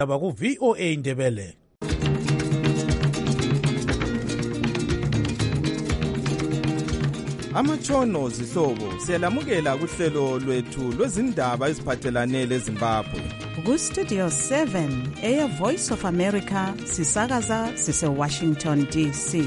Ku VOA Indebele. Amatshono zihlobo siyalamukela kuhlelo lwethu lwezindaba eziphathelane leZimbabwe. Ku Studio 7 Air Voice of America sisakaza sise Washington DC.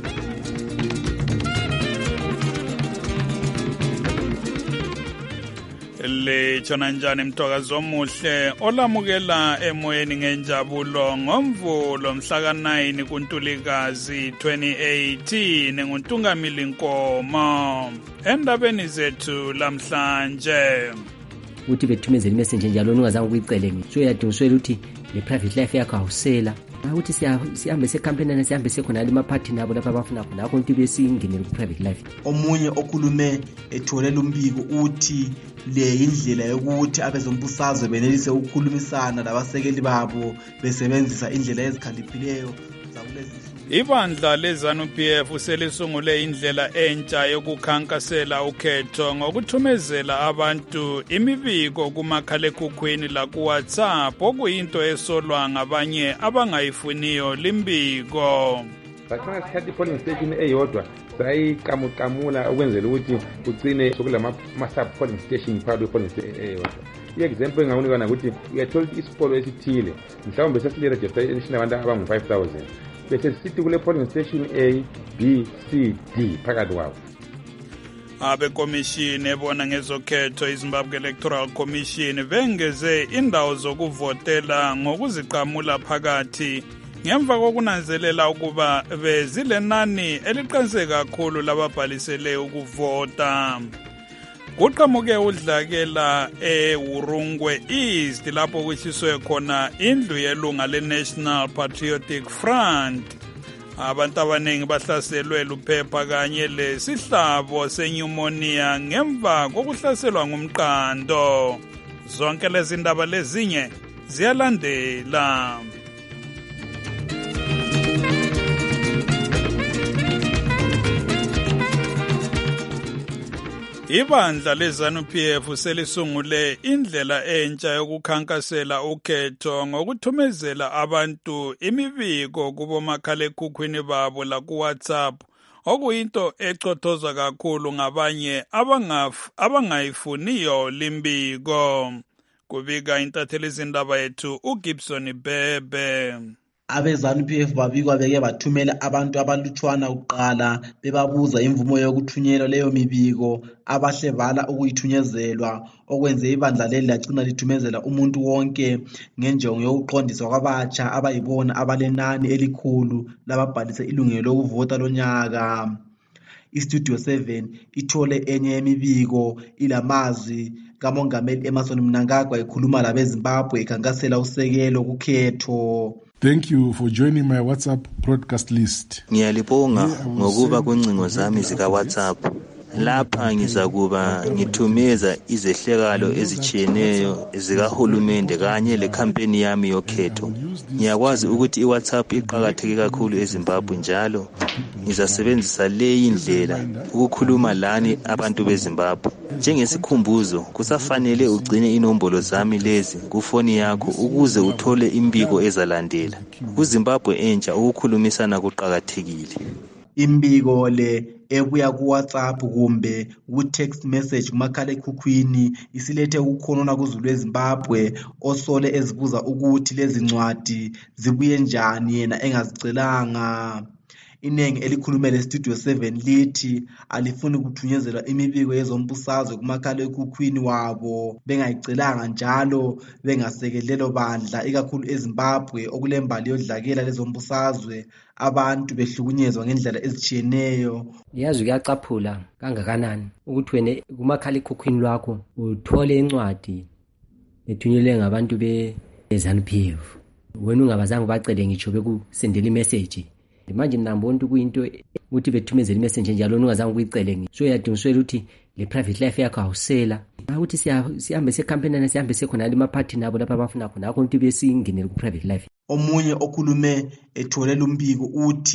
Le chona njani mtokazo omuhle olamukela emoyeni ngenjabulo ngomvulo mhla ka9 kuNtulikazi 2018 nguNtungamili Nkomo endabeni zethu lamhlanje uthi bethumezela imessage njalo ungazange ukuyicele ngisho yadingiswela ukuthi le private life yakho awusela ukuthi sihambe secampaign sihambe sekhona le maphathi nabo lapha abafuna khona akho into besingenele ku private life. Omunye okhulume etholela umbiko uthi le indlela yokuthi abezombusazwe benelise ukukhulumisana labasekeli babo besebenzisa indlela ezikhaliphileyo zakulezi. Ibandla leZANU-PF selisungule indlela entsha yokukhankasela ukhetho ngokuthumezela abantu imibiko kumakhalekhukhwini la ku WhatsApp okuyinto esolwa ngabanye abangayifuniyo limbiko. Bakhona sikhathi polling station eyodwa sayiqamuqamula ukwenzela ukuthi ugcine sokulama sub polling station phakathi kwe polling station eyodwa. I-example engawunikana ukuthi uyathola isikolo esithile mhlawumbe sesiregister abantu abangu 5000 bese sithi kule polling station A, B, C, D phakathi kwabo. Abekomishini ebona ngezokhetho iZimbabwe Electoral Commission bengeze indawo zokuvotela ngokuziqamula phakathi ngemva kokunanzelela ukuba bezilenani eliqinise kakhulu lababhalisele ukuvota. Kuqhamuke udlakela eWurungwe East lapho kutshiswe khona indlu yelunga leNational Patriotic Front. Abantu abaningi bahlaselwe luphepha kanye lesihlabo senyumonia ngemva kokuhlaselwa ngumqando. Zonke lezi ndaba lezinye ziyalandela. Ibandla leZANU-PF selisungule indlela entsha yokukhankasela ukhetho ngokuthumezela abantu imibiko kubomakhalekhukhwini babo la ku WhatsApp okuyinto ecothoza kakhulu ngabanye abangayifuniyo limbiko. Kubika intatheli izindaba yethu uGibson Bebe. AbeZANU-PF babikwa beke bathumela abantu abalutshwana uqala bebabuza imvumo yokuthunyelwa leyo mibiko abahle bala ukuyithunyezelwa okwenze ibandla leli lagcina lithumezela umuntu wonke ngenjongo yokuqondiswa kwabatsha abayibona abalenani elikhulu lababhalise ilungelo lokuvota lonyaka. iStudio 7 ithole enye yemibiko ilamazwi kaMongameli Emmerson Mnangagwa ekhuluma labeZimbabwe ekhankasela usekelo kukhetho. Thank you for joining my WhatsApp broadcast list. Ngiyalibonga ngokuba kwingcingo zami zika WhatsApp. Lapha ngizakuba ngithumeza izehlekalo ezitshiyeneyo zikahulumende kanye lekhampeni yami yokhetho. Ngiyakwazi ukuthi iWhatsApp iqhakatheke kakhulu eZimbabwe njalo ngizasebenzisa leyi indlela ukukhuluma lani abantu beZimbabwe. Njengesikhumbuzo kusafanele ugcine inombolo zami lezi kufoni yakho ukuze uthole imbiko ezalandela. KuZimbabwe entsha ukukhulumisana kuqhakathekile. Imbiko le ebuya ku WhatsApp kumbe ku text message kumakhalekhukhwini isilethe ukukhonona kuzulu eZimbabwe osole ezibuza ukuthi lezi ncwadi zibuye njani yena engazicelanga. Inengi elikhulumele Studio 7 lithi alifuni kuthunyezela imibiko yezombusazwe kumakhalekhukhwini wabo bengayicelanga njalo bengasekelelo bandla ikakhulu eZimbabwe okulembali yodlakela lezombusazwe abantu behlukunyezwa ngendlela ezitshiyeneyo. Yazi kuyacaphula kangakanani ukuthi wena kumakhalekhukhwini lwakho uthole incwadi ethunyelwe ngabantu beZANU-PF wena ungabazange bacele ngitsho bekusendela imessage. Manje nambona kuyinto ukuthi bethumezela imessage njalo ungazange ukuyicele ngisho yadingiswela ukuthi le private life yakho awusela ukuthi sihambe secampaign sihambe sekhona le maphathi nabo lapha abafuna khona akho into besingenele ku private life. Omunye okhulume etholela umbiko uthi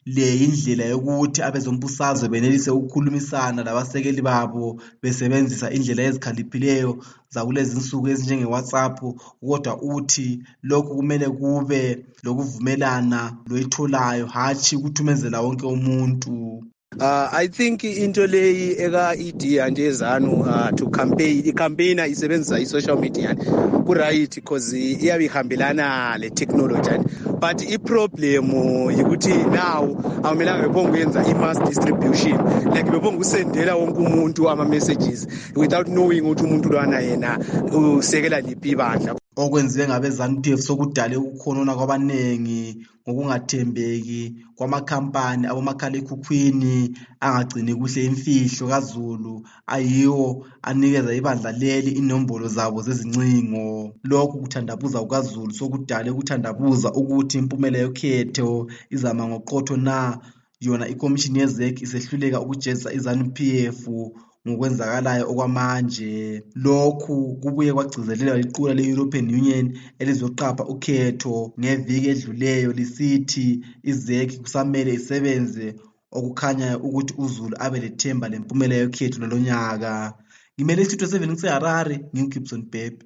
le indlela yokuthi abezombusazwe benelise ukukhulumisana labasekeli babo besebenzisa indlela ezikhaliphileyo zakulezi insuku ezinjenge-WhatsApp, kodwa uthi lokhu kumele kube lokuvumelana loyitholayo, hatshi ukuthumezela wonke umuntu. I think into leyi eka-ED anje ZANU to campaign icampaigner isebenzisa i-social media ku-right because iyabe ihambelana le-technology, but i-problem yikuthi now akumelanga bephonguyenza i-mass distribution, like bephongusendela wonke umuntu ama-messages without knowing ukuthi umuntu lwana yena usekela liphi ibandla. Okwenziwe ngabe-ZANU-PF sokudale ukukhonona kwabanengi ngokungathembeki kwamakhampani abomakhalekhukhwini angagcini kuhle imfihlo kaZulu ayiwo anikeza ibandla leli inombolo zabo zezincingo. Lokhu kuthandabuza kukaZulu sokudale ukuthandabuza ukuthi impumela yokhetho izama ngoqotho na yona ikomishini ye-ZEC isehluleka ukujezisa i-ZANU-PF ngokwenzakalayo okwamanje. Lokhu kubuye kwagcizelelwa liqula le-European Union elizoqapha ukhetho ngeviki edluleyo lisithi i-ZEC kusamele isebenze okukhanyayo ukuthi uZulu abe lethemba lempumela yokhetho lalonyaka. Ngimele isitho 7 ngiseHarare, nginguGibson Bhebhe.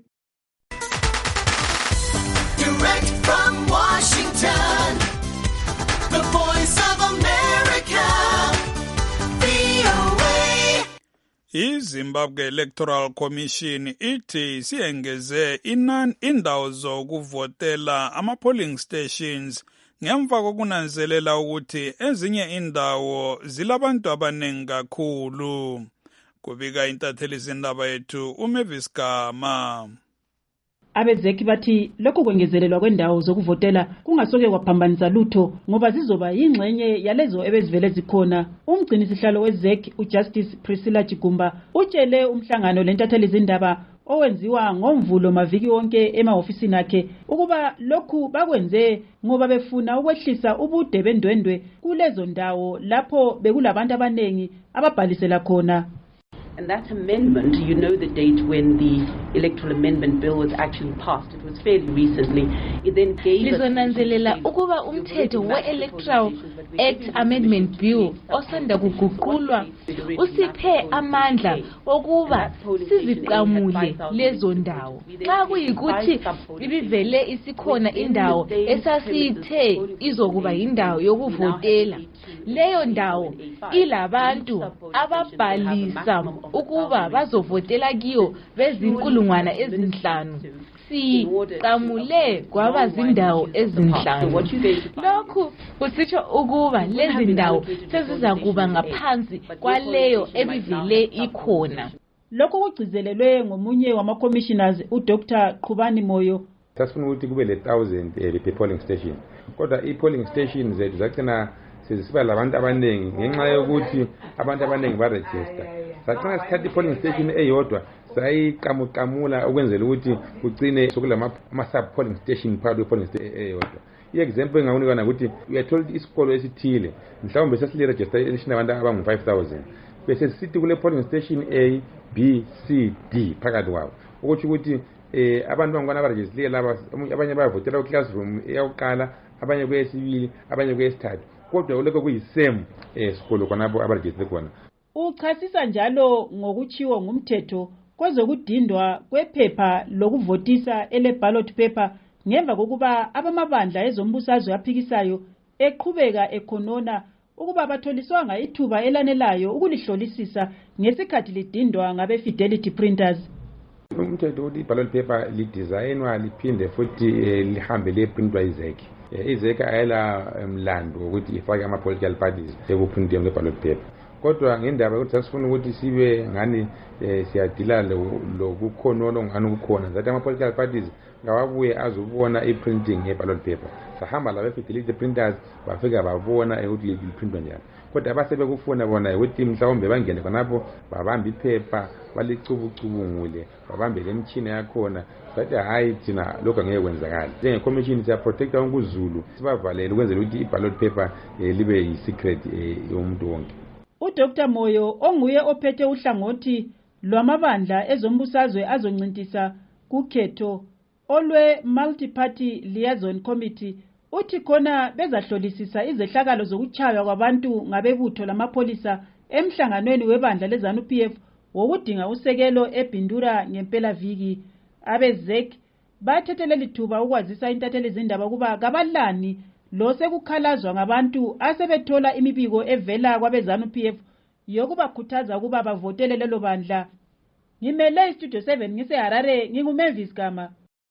Direct from Washington, the voice of America, VOA. iZimbabwe Electoral Commission ithi siyengeze indawo zokuvotela ama-polling stations ngemva kokunanzelela ukuthi ezinye indawo zilabantu abaningi kakhulu. Kubika intatheli zindaba yethu uMavis Gama. Abezeki bathi lokhu kwengezelelwa kwendawo zokuvotela kungasoke kwaphambanisa lutho ngoba zizoba yingxenye yalezo ebezivele zikhona. Umgcini sihlalo weZEC uJustice Priscilla Chigumba utshele umhlangano lentatheli zindaba owenziwa ngomvulo maviki wonke emahofisini akhe ukuba lokhu bakwenze ngoba befuna ukwehlisa ubude bendwendwe kulezo ndawo lapho bekulabantu abanengi ababhalisela khona. And that amendment, you know the date when the electoral amendment bill was actually passed. It was fairly recently. It then gave lizonanzelela ukuba umthetho we-Electoral Act Amendment Bill osanda kuguqulwa usiphe amandla okuba siziqamule lezo ndawo. Xa kuyikuthi ibivele isikhona indawo esasithe izokuba indawo yokuvotela, leyo ndawo ilabantu ababhalisa ukuba bazovotela kiyo bezinkulungwana ezinhlanu. Siqamule kwaba zindawo ezinhlanu. Lokhu kusitsho ukuba lezi ndawo seziza kuba ngaphansi kwaleyo ebivele ikhona. Lokhu kugcizelelwe ngomunye wama-commissioners uDr. Qhubani Moyo. Sasifuna ukuthi kube le-1,000 pe-polling station, kodwa i-polling station zethu zagcina sezisiba labantu abaningi ngenxa yokuthi abantu abaningi barejista. Sathina sikhathi i-polling station eyodwa sayiqamuqamula ukwenzela ukuthi kugcine sokulama-sub-polling station phakathi kwe-polling station eyodwa. I-example engawunikana ukuthi uyathola ukuthi isikolo esithile mhlawumbe sesilirejista esinabantu abangu-5,000 bese sithi kule polling station A, B, C, D phakathi kwawo, ukuthi ukuthi abantu bangwana abarejistile laba abanye bayavotela ku-classroom eyakuqala, abanye kweyesibili, abanye kweyesithathu, kodwa lokho kuyisame sikolo khonapho abarejistile khona. Uchasisa njalo ngokuchiwo ngumthetho kwezokudindwa kwephepha lokuvotisa ele-ballot paper ngemva kokuba abamabandla ezombusazwe aphikisayo eqhubeka ekhonona ukuba batholiswanga ithuba elanelayo ukulihlolisisa ngesikhathi lidindwa ngabe-fidelity printers. Umthetho ukuthi i-ballot paper lidesignwa liphinde futhi lihambe liyeprintwa iZEC. iZEC ayela mlando ukuthi ifake ama-political parties ekuprinteni kwe-ballot paper. Kodwa ngendaba ukuthi sasifuna ukuthi sibe ngani siyadila lokukhonona ngani ukukhona zathi ama-political parties ngawabuye azobona i-printing ye-ballot paper. Sahamba labe-fidelity printers bafika babona ukuthi liprintwa njani. Kodwa abasebekufuna bona ukuthi mhlawumbe bangene khonapho babambe iphepha balicubucubungule babambe lemtshina yakhona, sathi hayi thina lokho angeke kwenzakala. Njenge-commission siyaprotecta wonke uZulu, sibavalele ukwenzela ukuthi i-ballot paper libe yi-secret yomuntu wonke. uDr. Moyo onguye ophethe uhlangothi lwamabandla ezombusazwe azoncintisa kukhetho olwe Multi-Party Liaison Committee uthi khona bezahlolisisa izehlakalo zokuchaywa kwabantu ngabebutho lamapholisa emhlanganweni webandla leZANU-PF wokudinga usekelo eBindura ngempela viki. Abezek bathethelele ithuba ukwazisa intatheli zindaba kuba kabalani lo sekukhalazwa ngabantu asebethola imibiko evela kwabeZANU-PF yokubakhuthaza ukuba bavotele lelo bandla. Ngimele iStudio 7 ngiseHarare, nginguMavis Gama.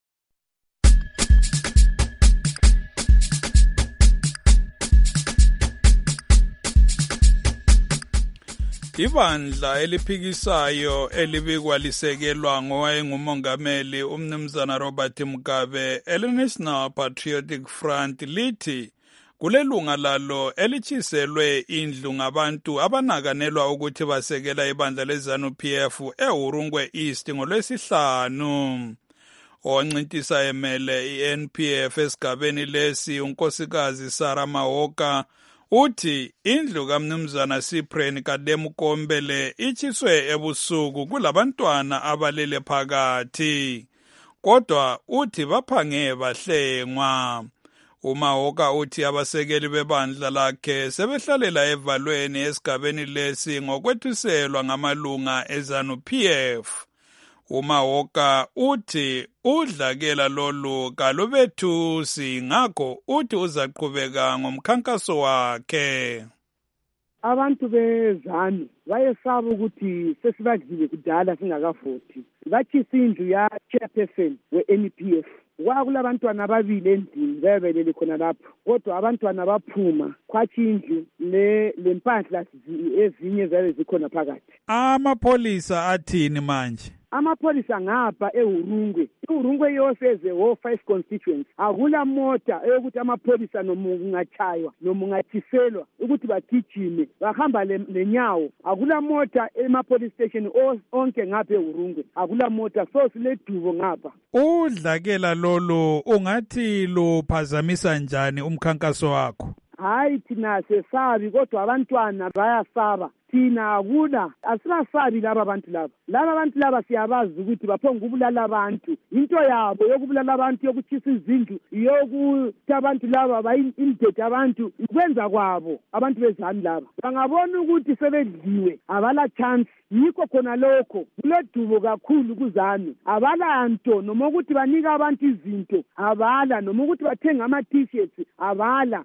Ibandla eliphikisayo elibikwa lisekelwa ngowayengumongameli umnumzana Robert Mugabe ele-National Patriotic Front lithi kulelunga lalo elichiselwe indlu ngabantu abanakanelwa ukuthi basekela ibandla leZANU-PF eHurungwe East ngolwesihlanu. Owancintisa emele iNPF esigabeni lesi unkosikazi Sarah Mahoka uthi indlu kamnumzana Cyprian Kademukombele ichiswe ebusuku kulabantwana abalele phakathi, kodwa uthi baphange bahlengwa. uMahoka uthi abasekeli bebandla lakhe sebehlalela evalweni esigabeni lesi ngokwethuselwa ngamalunga eZANU-PF. uMahoka uthi udlakela lolu kalubethusi, ngakho uthi uzaqhubeka ngomkhankaso wakhe. Abantu beZANU bayesaba ukuthi sesibadlile kudala singakavoti. Bathisa indlu ya chairperson we-NPF. Kwakulabantwana ababili endlini bebelele khona lapho, kodwa abantwana baphuma kwathi indlu lempahla ezinye zabe zikhona phakathi. Amapholisa athini manje? Amapholisa ngapha eHurungwe yose ze-5 constituents akula mota eyokuthi amapholisa noma ungachaywa noma ungathiselwa ukuthi bagijime bahamba lenyawo. Akula mota ema-police station onke ngapha eHurungwe, akula mota. So siledubo ngapha. Udlakela lolu ungathi luphazamisa njani umkhankaso wakho? Hayi thina sesabi, kodwa abantwana bayasaba. Thina akula, asibasabi laba bantu laba. Laba bantu laba siyabazi ukuthi baphonga ukubulala abantu. Into yabo yokubulala abantu, yokuthisa izindlu, yokuthi abantu laba bayimdede abantu, ikwenza kwabo abantu beZANU laba. Bangabona ukuthi sebedliwe, abala chance. Yikho khona lokho kuledubo kakhulu kuZANU. Abala nto noma ukuthi banika abantu izinto, abala noma ukuthi bathenga ama-t-shirts, abala.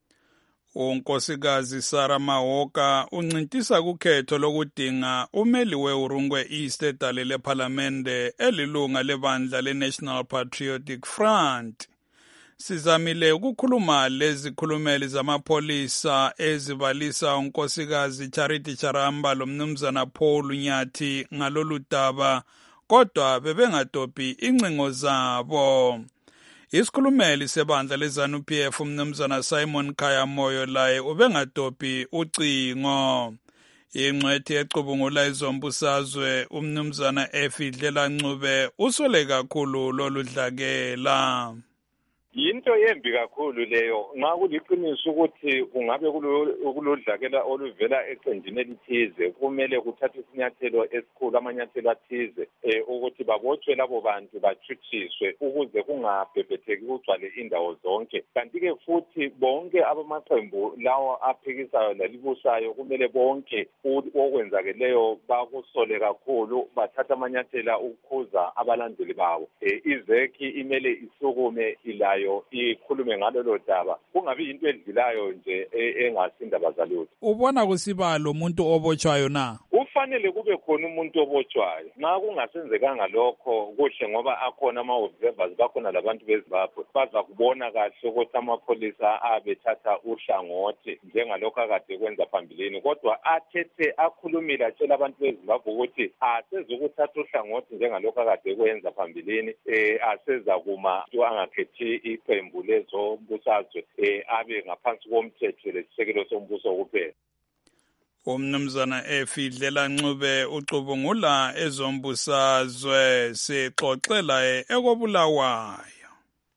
unkosikazi Sarah Mahoka uncintisa kukhetho lokudinga umeli weHurungwe East edale lephalamende elilunga lebandla leNational Patriotic Front. Sizamile ukukhuluma lezikhulumeli zamapholisa ezibalisa unkosikazi Charity Charamba lomnumzana Paul Nyathi ngalolu daba, kodwa bebengadobhi incingo zabo. Isikhulumeli sebandla leZANU-PF umnumzana Simon Khayamoyo laye ubengadobhi ucingo. Ingcwethi ecubungula izombusazwe umnumzana Efidlela Ncube usole kakhulu lolu dlakela. Yinto yembi kakhulu leyo, nxa kuliqiniso ukuthi kungabe kulodlakela oluvela eqendini elithize, kumele kuthathwe isinyathelo esikhulu, amanyathelo athize ukuthi babotshwe labo bantu bathuthiswe ukuze kungabhebhetheki kugcwale indawo zonke. Kanti-ke futhi bonke abamaqembu lawo aphikisayo lalibusayo kumele bonke okwenzakeleyo bakusole kakhulu, bathatha amanyathela ukukhuza abalandeli bawo. Izeki imele isukume ilayo ikhulume ngalolo daba, kungabi into edlilayo nje engasindaba zalutho. Ubona kusiba lo muntu obotshwayo na? Kufanele kube khona umuntu obotshwayo. Nxa kungasenzekanga lokho kuhle, ngoba akhona ama-observers, bakhona labantu beZimbabwe baza kubona kahle ukuthi amapholisa abethatha uhlangothi njengalokho akade kwenza phambilini, kodwa athethe akhulumile atshela abantu beZimbabwe ukuthi asezukuthatha uhlangothi njengalokho akade kwenza phambilini, aseza kuma angakhethi iqembu lezombusazwe abe ngaphansi komthetho lesisekelo sombuso kuphela. Umnumzana Efidlela Ncube ucubungula ezombusazwe, sixoxela ekobulawayo.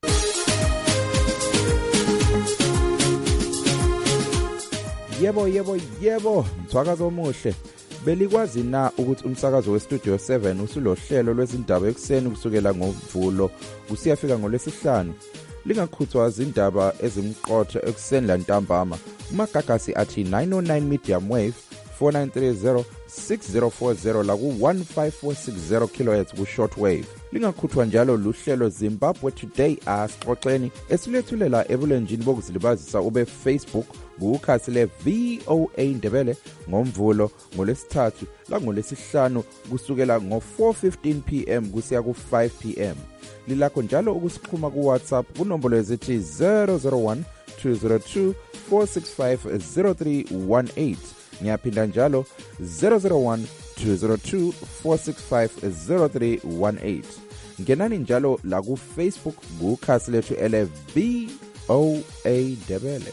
Yebo, mthwakazi omuhle. Belikwazi na ukuthi umsakazo weStudio 7 usulohlelo lwezindaba ekuseni kusukela ngoMvulo kusiyafika ngolwesihlanu? lingakhuthwa zindaba ezimqotho ekuseni lantambama kumagagasi athi 909 medium wave 4930 6040 la ku-15460 kHz ku-shortwave. Lingakhuthwa njalo luhlelo Zimbabwe Today asixoxeni esilethulela ebulenjini bokuzilibazisa ube Facebook kukhasi le-VOA Ndebele ngoMvulo, ngoLwesithathu langolwesihlanu kusukela ngo-4:15 PM kusiya ku-5 PM. Lilakho njalo ukusixhuma kuWhatsApp kunombolo ezithi 001 202 465 0318. Ngiyaphinda njalo 001 202 465 0318. Ngenani njalo la ku Facebook kukhasi lethu ele-VOA Ndebele.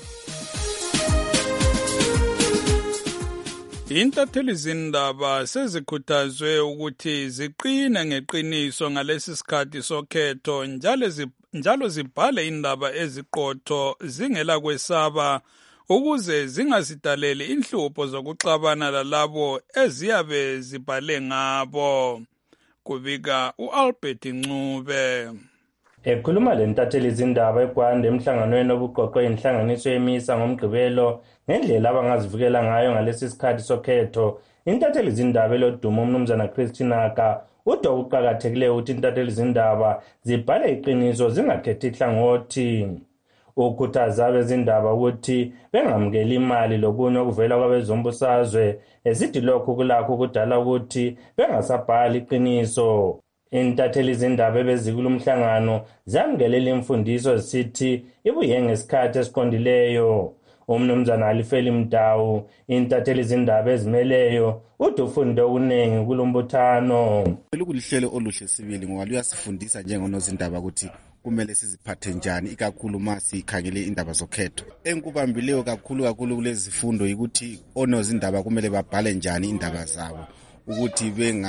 Intatheli zindaba sezikhuthazwe ukuthi ziqine ngeqiniso ngalesi sikhathi sokhetho njalo zibhale indaba eziqotho zingela kwesaba ukuze zingazidaleli inhlupho zokuxabana lalabo eziyabe zibhale ngabo. Kubika uAlbert Ncube. Ekhuluma lentatheli izindaba eGwanda emhlanganweni obuqoqwe inhlanganiso yemisa ngomgqibelo ngendlela abangazivikela ngayo ngalesi sikhathi sokhetho, intatheli izindaba elodumo umnumzana Christinaka uthi okuqakathekileyo ukuthi intatheli izindaba zibhale iqiniso zingakhethi ihlangothi. Ukhuthaza abezindaba ukuthi bengamukeli imali lokunye okuvela kwabezombusazwe, esithi lokhu kulakho ukudala ukuthi bengasabhali iqiniso. Intatheli izindaba ebezikula umhlangano zamkelela imfundiso zisithi ibuye ngesikhathi esiqondileyo. Umnumzana Alifeli Mdawu, intatheli izindaba ezimeleyo, uthi ufunde okuningi kulombuthano. Kulihlelo oluhle sibili ngoba luyasifundisa njengonozindaba ukuthi kumele siziphathe njani ikakhulu masikhangele indaba zokhetho. Enkubambileyo kakhulu kulezi zifundo ukuthi onozindaba kumele babhale njani indaba zabo ukuthi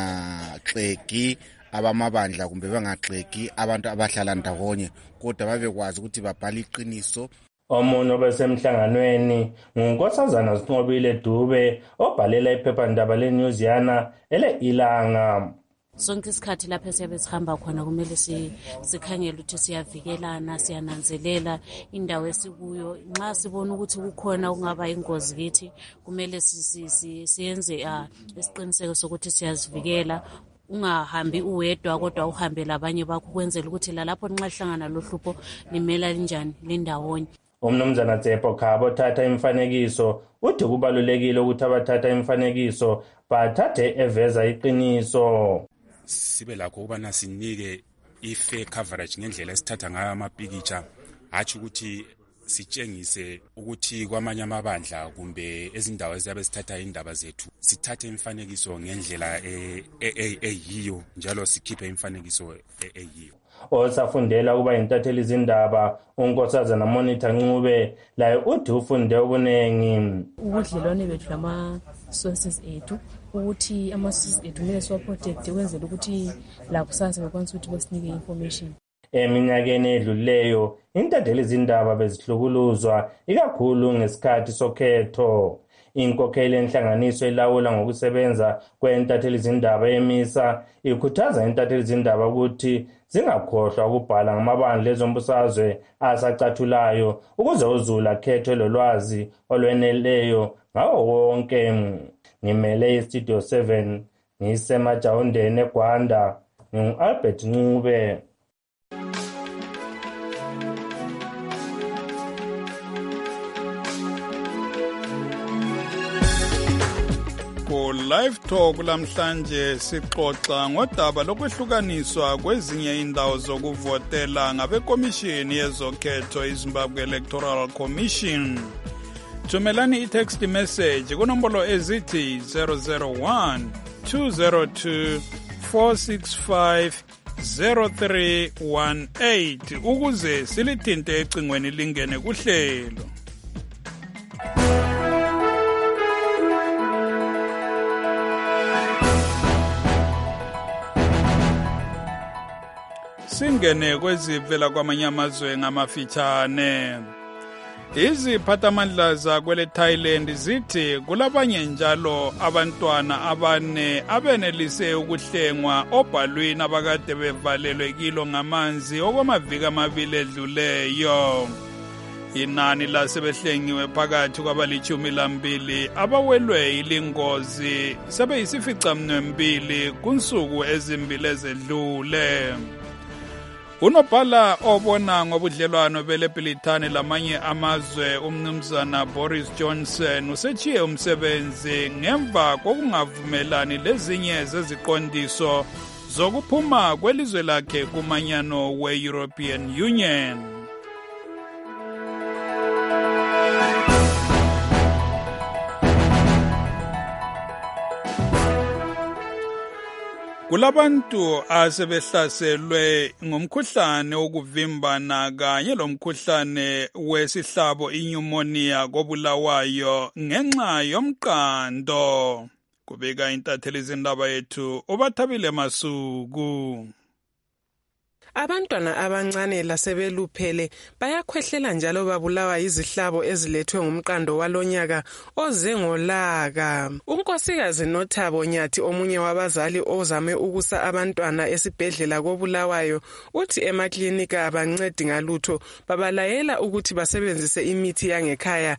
bengaxegi abamabandla kumbe bengaxegi abantu abahlala ndawonye kodwa babekwazi ukuthi babhale iqiniso. Omunye obesemhlanganweni nguNkosazana Sinqobile Dube obhalela iphephandaba leNewsiyana ele-Ilanga. Sonke isikhathi lapho siyabe sihamba khona kumele sikhangele ukuthi siyavikelana, siyananzelela indawo esikuyo. Nxa sibona ukuthi kukhona okungaba ingozi kithi kumele siyenze isiqiniseko sokuthi siyazivikela. Ungahambi uwedwa kodwa uhambe labanye bakho kwenzela ukuthi lalapho nxa lihlangana lohlupho limela linjani lindawonye. Umnumzana Tshepo Khabo thatha imfanekiso uthi kubalulekile ukuthi abathatha imfanekiso bathathe eveza iqiniso. Sibe lakho ukubana sinike i-fair coverage ngendlela esithatha ngayo amapikitsha, hatshi ukuthi sitshengise ukuthi kwamanye amabandla kumbe ezindawo eziyabe sithatha indaba zethu sithathe imfanekiso ngendlela eyiyo njalo sikhiphe imfanekiso eyiyo. Osafundela ukuba intatheli izindaba uNkosazana Monitor Ncube laye uthi ufunde okuningi. Ubudlelwane bethu lama-sources ethu ukuthi ama-sources ethu kumele siwaprotecte kwenzela ukuthi lakusasa bekwanisa ukuthi besinike information. Eminyakeni edluleyo intatheli izindaba bezihlukuluzwa ikakhulu ngesikhathi sokhetho. Inkokheli enhlanganiso elawula ngokusebenza kwentatheli izindaba emisa ikhuthaza intatheli izindaba ukuthi zingakhohlwa ukubhala ngamabandla ezombusazwe asacathulayo ukuze uzulu akhethe lolwazi olweneleyo ngawo wonke. Ngimele iStudio 7 ngisemajawundeni eGwanda ngingu-Albert Ncube. Live Talk lamhlanje sixoxa ngodaba lokwehlukaniswa kwezinye indawo zokuvotela ngabekomishini yezokhetho iZimbabwe Electoral Commission. Thumelani i-text message kunombolo ezithi 001 202 465 0318 ukuze silithinte ecingweni lingene kuhlelo. Singene kwezivela kwamanye amazwe ngamafitshane. Iziphathamandla zakwele Thailand zithi kulabanye njalo abantwana abane abenelise ukuhlengwa obhalwini abakade bevalelwe kilo ngamanzi okwamaviki amabili edluleyo. Inani lasebehlengiwe phakathi kwabali-12 abawelwe ilingozi sebeyisificaminwembili kunsuku ezimbili ezedlule. Unobhala obona ngobudlelwano beLebhilithani lamanye amazwe umnumzana Boris Johnson usechiye umsebenzi ngemva kokungavumelani lezinye zeziqondiso zokuphuma kwelizwe lakhe kumanyano we-European Union. Kulabantu asebehlaselwe ngumkhuhlane wokuvimbana kanye lomkhuhlane wesihlabo inyumoniya koBulawayo ngenxa yomqando. Kubika intatheli izindaba yethu uBathabile Masuku. Abantwana abancane lasebeluphele bayakhwehlela njalo babulawa izihlabo ezilethwe ngumqando walonyaka oze ngolaka. Unkosikazi Nothabo Nyathi omunye wabazali ozame ukusa abantwana esibhedlela koBulawayo uthi emaklinika abancedi ngalutho, babalayela ukuthi basebenzise imithi yangekhaya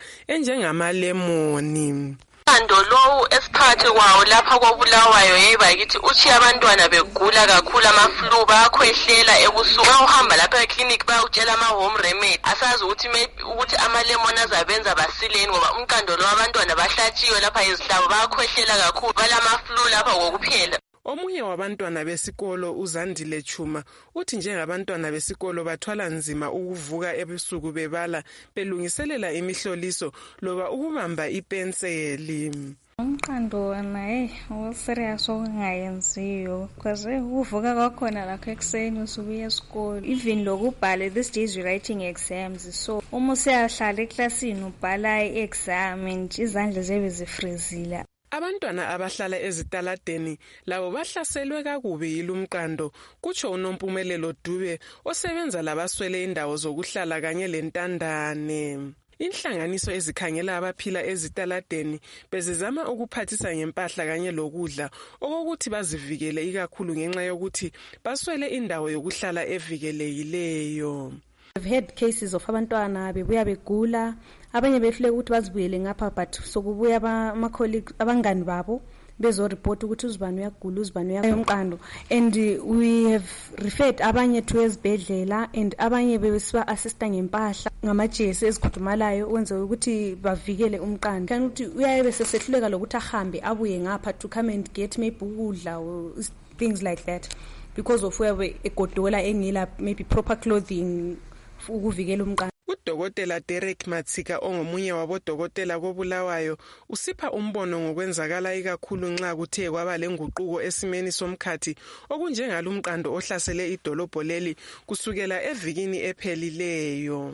enjengamalemoni. Umqando lowu esikhathi kwawo lapha koBulawayo yebakithi uthi abantwana begula kakhulu amaflu bayakhwehlela ebusuku. Uma uhamba lapha eclinic bayakutshela ama-home remedy. Asazi ukuthi amalemon azabenza basileni ngoba umqando lo abantwana bahlatshiwe lapha izihlabo bayakhwehlela kakhulu balamaflu lapha kokuphela. Omunye wabantwana besikolo uZandile Chuma uthi njengabantwana besikolo bathwala nzima ukuvuka ebusuku bebala belungiselela imihloliso loba ukubamba ipenseli. Umqando wona serious okungayenziyo because uvuka kwakhona lakho ekseni usubuya esikolo, even lokubhala these days we writing exams, so uma useyahlala eklasini ubhala i-exam and izandla zebe zifrizile. Abantwana abahlala ezitaladeni labo bahlaselwe kakubi yilumqando, kutsho uNompumelelo Dube osebenza labaswele indawo zokuhlala kanye lentandane. Inhlanganiso ezikhangela abaphila ezitaladeni bezizama ukuphathisa ngempahla kanye lokudla okokuthi bazivikele ikakhulu ngenxa yokuthi baswele indawo yokuhlala evikelekileyo. We've had cases of abantwana bebuya begula, abanye behlule ukuthi bazibuyele ngapha, but sokubuya ama-colleagues abangani babo bezoreport ukuthi uzibani uyagula uzibani uyayomqando, and we have referred abanye to ezibhedlela and abanye besiba assista ngempahla ngamajesi ezikhudumalayo ukwenzela ukuthi bavikele umqando. Kanti ukuthi uyabe sesehluleka lokuthi ahambe abuye ngapha to come and get maybe ukudla or things like that because of where egodola engila maybe proper clothing ukuvikela umqando. Udokotela Derek Matsika ongomunye wabodokotela koBulawayo usipha umbono ngokwenzakala ikakhulu nxa kuthe kwaba lenguquko esimeni somkhathi okunjengalumqando ohlasele idolobho leli kusukela evikini ephelileyo.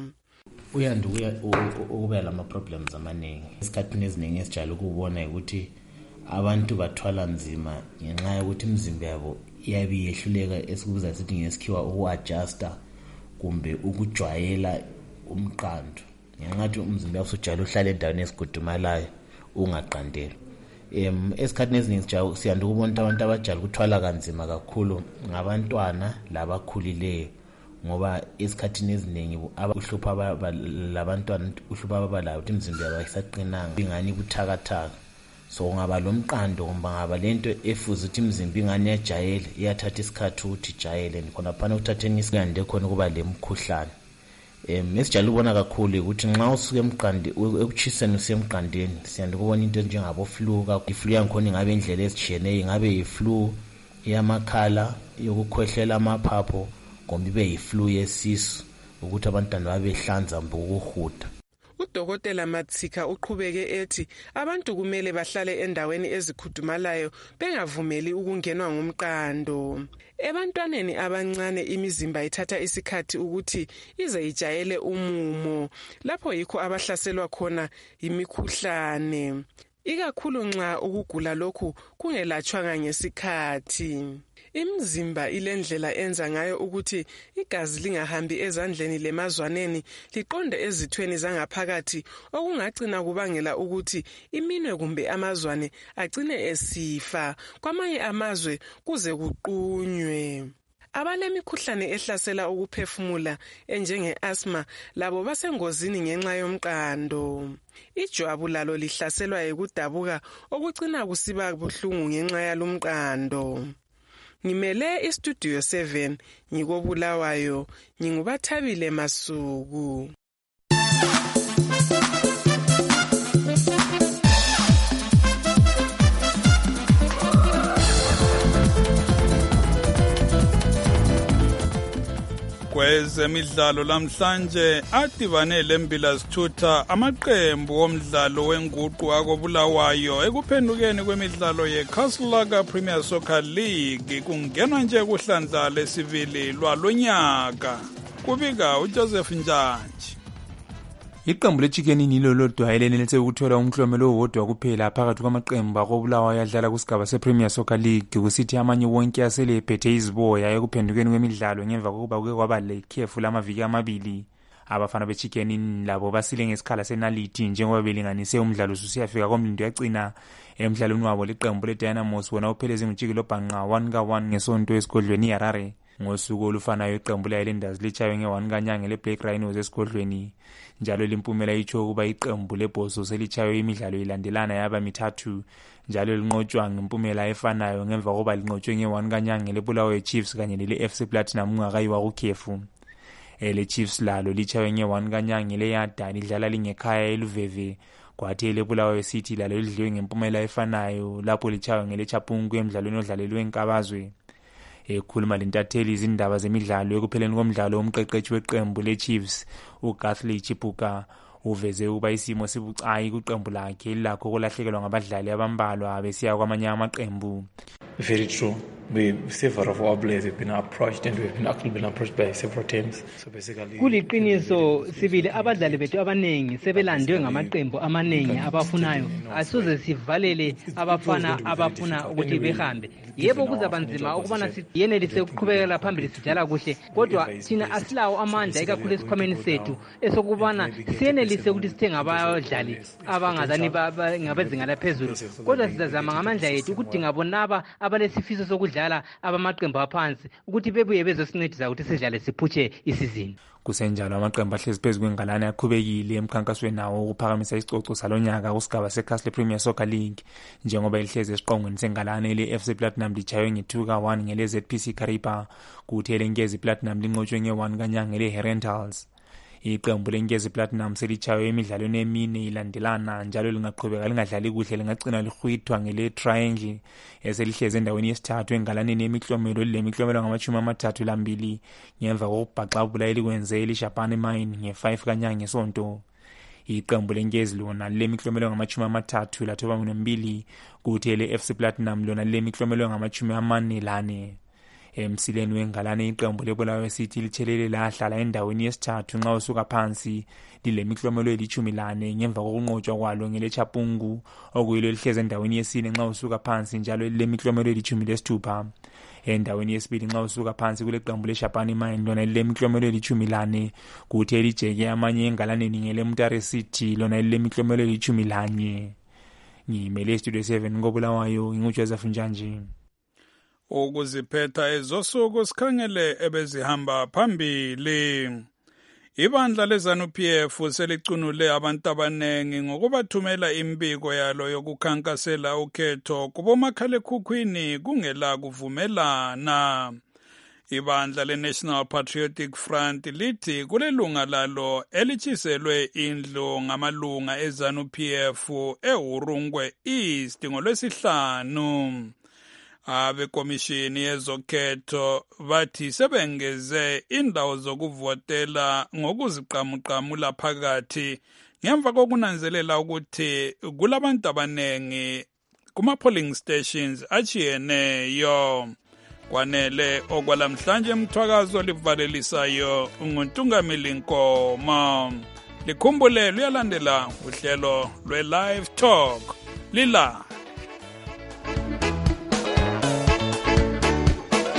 Uyanda ukuba lama problems amaningi. Isikhathini eziningi esijalo ukubona ukuthi abantu bathwala nzima ngenxa yokuthi imizimba yabo iyabe yehluleka esikubiza sithi ngesikhiwa uadjusta kumbe ukujwayela umqando. Ngenxa umzimba wakho usujala uhlala endaweni esigudumalayo ungaqandeli. Esikhathini eziningi siyanda ukubona abantu abajala ukuthwala kanzima kakhulu ngabantwana labakhulileyo, ngoba esikhathini eziningi abahlupha labantwana uhlupha ababalayo ukuthi imizimba yabo ayisaqinanga ingani buthakathaka. So ngaba lomqando ngoba ngaba lento efuza ukuthi imizimba ingani yajayele iyathatha isikhathi ukuthi ijayele, khona phana ukuthatheni isikande khona kuba lemkhuhlane. Mesijala ubona kakhulu ukuthi nxa usuke emqandi ekuchiseni usemqandeni siyanda ukubona into njengabo flu. Iflu yankhona ingabe indlela ezitshiyeneyo, ingabe yiflu yamakhala yokukhwehlela amaphapho kumbe ibe yiflu yesisu ukuthi abantwana babehlanza mbukuhuda. Udokotela Matsika uqhubeke ethi abantu kumele bahlale endaweni ezikhudumalayo bengavumeli ukungenwa ngumqando. Ebantwaneni abancane imizimba ithatha isikhathi ukuthi ize ijayele umumo, lapho yikho abahlaselwa khona imikhuhlane, ikakhulu nxa ukugula lokhu kungelatshwanga ngesikhathi. Imzimba ilendlela enza ngayo ukuthi igazi lingahambi ezandleni lemazwaneni liqonde ezithweni zangaphakathi okungagcina kubangela ukuthi iminwe kumbe amazwane agcine esifa kwamanye amazwe kuze kuqunywe. Abalemikhuhlane ehlasela ukuphefumula enjenge-asthma labo basengozini ngenxa yomqando. Ijwabu lalo lihlaselwa yikudabuka okugcina kusiba buhlungu ngenxa yalomqando. Ngimele istudio 7 ngikobulawayo ngingubathabile Masuku. Kwezemidlalo lamhlanje adibane lembila sithutha amaqembu omdlalo wenguqu akobulawayo ekuphendukeni kwemidlalo yeCastle Premier Soccer League kungenwa nje kuhlandla lesibili lwalonyaka. Kubika uJoseph Njanji. Iqembu leChicken nilo lodwa elenelise ukuthola umklomelo owodwa kuphela phakathi kwamaqembu akobulawayo adlala kusigaba sePremier Soccer League kusithi amanye wonke asele ephethe iziboya ekuphendukeni kwemidlalo ngemva kokuba kuke kwaba lekhefu lamaviki amabili. Abafana beChicken labo basile ngesikhala senaliti njengoba belinganise umdlalo usiyafika komlindo yagcina emidlalweni wabo leqembu leDynamos wona upheleze ngijiki lobhanqa 1-1 ngesonto esigodlweni iHarare. Ngosuku olufanayo iqembu leHighlanders lichayo nge1 kanyanga leBlack Rhinos esigodlweni. Njalo limpumela itsho ukuba iqembu leBhoso selichayo imidlalo ilandelana yaba mithathu njalo linqotshwa ngempumela efanayo ngemva kokuba linqotshwe nge1 kanyanga leBulawayo Chiefs kanye leFC Platinum ungakayiwa kukhefu. Le Chiefs lalo lichayo nge1 kanyanga leYada lidlala lingekhaya eLuveve kwathi leBulawayo City lalo lidliwe ngempumela efanayo lapho lichayo ngeleChapungu emidlalweni odlalelwe eNkabazwe. Ekhuluma lentatheli izindaba zemidlalo ekupheleni komdlalo umqeqeshi weqembu leChiefs uGathley Chipuka uveze ukuba isimo sibucayi kuqembu lakhe lakho kulahlekelwa ngabadlali abambalwa besiya kwamanye amaqembu. Very true. Several of our players have been approached and we've actually been approached by several teams. So basically kuliqiniso sibili abadlali bethu abanengi sebelandiwe ngamaqembu amaningi abafunayo asuze sivalele abafana abafuna ukuthi behambe. Yebo kuzabanzima ukubana siyenelise ukuqhubekela phambili sijala kuhle kodwa thina asilawo amandla ikakhulu esikhwameni sethu esokubana siyenelise ukuthi sithenga abadlali abangazani ngabezinga laphezulu kodwa sizazama ngamandla ethu ukudinga bonaba abalesifiso sokudlala abamaqembu aphansi ukuthi bebuye bezosincedisa ukuthi sidlale siphutshe isizini. Kusenjalo amaqembu ahlezi phezu kwengalane akhubekile emkhankasweni nawo ukuphakamisa isicoco salonyaka kusigaba seCastle Premier Soccer League njengoba elihlezi esiqongweni sengalane leFC Platinum lichaywe nge2-1 ngeleZPC Kariba kuthi elenkezi Platinum linqotshwe nge1 kanyanga leHerentals. Iqembu lenkezi Platinum selichaywe emidlalweni emine ilandelana njalo lingaqhubeka lingadlali kuhle lingagcina lihwithwa ngele Triangle eselihleze endaweni yesithathu engalaneni yemiklomelo lemiklomelo ngama-32 ngemva kokubhaxa ubula elikwenze eLishapane Mine nge5 kanyanga ngesonto. Iqembu lenkezi lona lemiklomelo ngama-32 lathoba ngo2 kuthi leFC Platinum lona lemiklomelo ngama-44. Emsileni wengalane iqembu leBulawayo City lithelele lahlala endaweni yesithathu nxa usuka phansi lilemiklomelo eli-14 ngemva kokunqotshwa kwalo ngeleChapungu okuyilo lihleze endaweni yesine nxa usuka phansi njalo lilemiklomelo eli-16. Endaweni yesibili nxa usuka phansi kuleqembu leShapane Mine lona lilemiklomelo eli-14 kuthi elijeke amanye engalaneni ngeleMutare City lona lilemiklomelo eli-11. Ngimele Studio 7 ngobulawayo nguJoseph Njanji. Ukuziphetha ezosuku sikhangele ebezihamba phambili. Ibandla leZANU-PF selicunule abantu abanengi ngokubathumela imbiko yalo yokukhankasela ukhetho kubomakhalekhukhwini kungela kuvumelana. Ibandla leNational Patriotic Front lithi kulelunga lalo elichiselwe indlu ngamalunga eZANU-PF eHurungwe East ngolwesihlanu. Abekomishini yezokhetho bathi sebengeze indawo zokuvotela ngokuziqamuqamula phakathi ngemva kokunanzelela ukuthi kulabantu abanengi kuma-polling stations achiyeneyo. Kwanele okwalamhlanje emthwakazo livalelisayo nguNtungamili Nkomo. Likhumbule luyalandela uhlelo lwe-Live Talk lila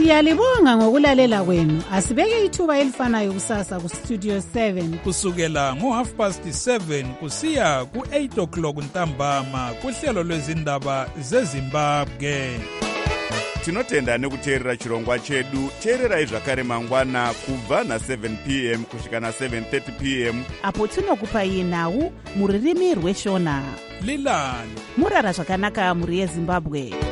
Siyalibonga ngokulalela kwenu. Asibeke ithuba elifanayo kusasa ku Studio 7 kusukela ngo7:30 kusiya ku8 o'clock ntambama kuhlelo lwezindaba zeZimbabwe. Tinotenda nekuteerera chirongwa chedu. Teererai zvakare mangwana kubva na7 p.m. kusvika na7:30 p.m. apo tinokupai nhau muririmi rweshona. Lilani murara zvakanaka muri yeZimbabwe.